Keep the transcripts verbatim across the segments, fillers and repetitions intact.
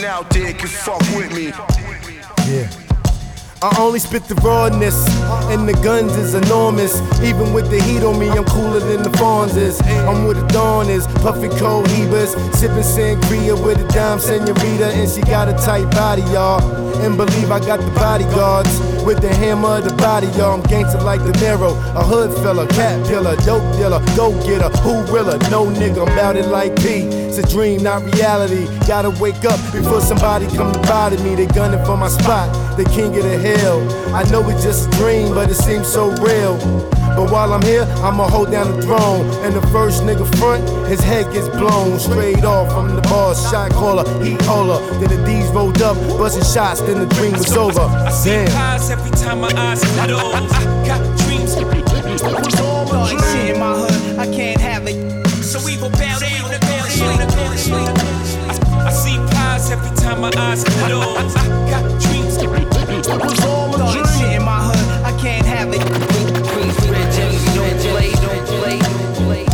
person out there can fuck with me. Yeah. I only spit the rawness, and the guns is enormous. Even with the heat on me, I'm cooler than the Fonz is. I'm where the dawn is, puffin' cold hebas, sippin' sangria with a dime senorita, and she got a tight body, y'all. And believe I got the bodyguards with the hammer of the body, y'all. I'm gangster like De Niro, a hood fella, cat killer, dope dealer, go getter, who rilla, no nigga, I'm bout it like P. It's a dream, not reality. Gotta wake up before somebody come to bother me. They gunning for my spot, the king of the hill. I know it's just a dream, but it seems so real. But while I'm here, I'ma hold down the throne. And the first nigga front, his head gets blown straight off. I'm the boss, shot caller, heat holder. Then the D's rolled up, busting shots, then the dream was over. I see Damn. pies every time my eyes close. I got dreams. Ain't shit in my hood, I can't have it. So we will bow down to bow sleep. I see pies every time my eyes close. I got dreams. Ain't shit in my hood, I can't have it. Red James, don't play, don't play, don't play.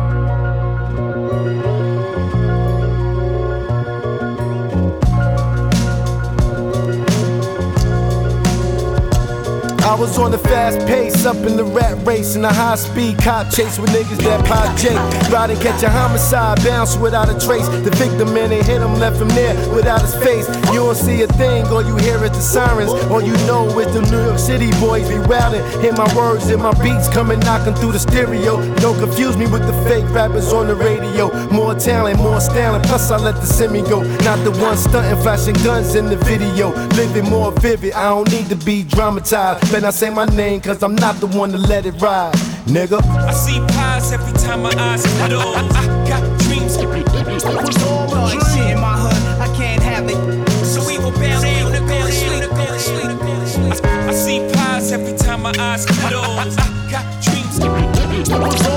I was on the fast pace, up in the rat race, in a high speed cop chase with niggas that pop Jake. Ride and catch a homicide, bounce without a trace. The victim man, they hit him, left him there without his face. You don't see a thing, all you hear is the sirens. All you know is the New York City boys be wildin'. Hear my words and my beats coming knocking through the stereo. Don't confuse me with the fake rappers on the radio. More talent, more styling, plus I let the semi go. Not the one stunting, flashing guns in the video. Living more vivid, I don't need to be dramatized. Better not say my name, cause I'm not the one to let it ride, nigga. I see pies every time my eyes close. I got dreams. Ain't shit in my hood, I can't have it. So we will bow down to bow sleep. I see pies every time my eyes close. I got dreams.